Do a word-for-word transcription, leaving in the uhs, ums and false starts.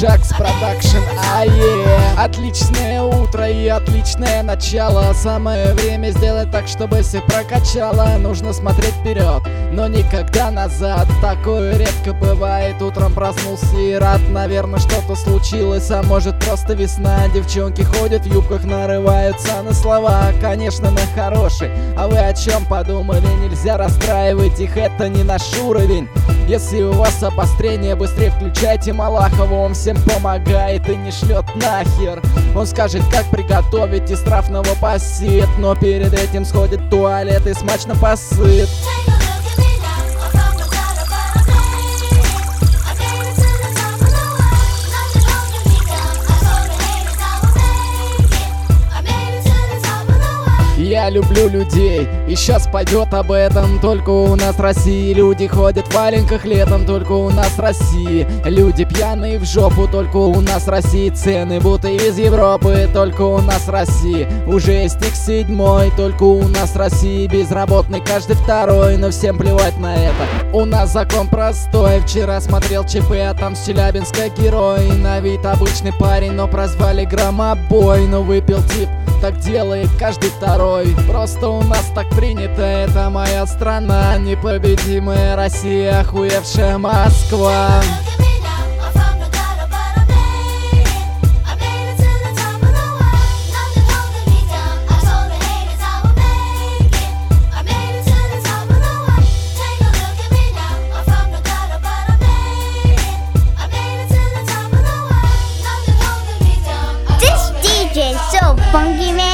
Джакс Продакшн, ае. Отличное утро и отличное начало. Самое время сделать так, чтобы всех прокачало. Нужно смотреть вперед, но никогда назад. Такое редко бывает. Утром проснулся и рад. Наверное, что-то случилось, а может просто весна. Девчонки ходят в юбках, нарываются на слова. Конечно, на хороший. А вы о чем подумали? Нельзя расстраивать их, это не наш уровень. Если у вас обострение, быстрее включайте Малахова. Он всем помогает и не шлет нахер. Он скажет, как приготовить из трав новопосит, но перед этим сходит в туалет и смачно посыт. Я люблю людей, и сейчас пойдет об этом. Только у нас в России люди ходят в валенках летом. Только у нас в России люди пьяные в жопу. Только у нас в России цены будто из Европы. Только у нас в России уже есть икс семь. Только у нас в России безработный каждый второй. Но всем плевать на это, у нас закон простой. Вчера смотрел ЧП, а там с Челябинска герой. На вид обычный парень, но прозвали громобой. Но выпил тип, так делает каждый второй. Просто у нас так принято, это моя страна. Непобедимая Россия, охуевшая Москва. This D J so funky, man.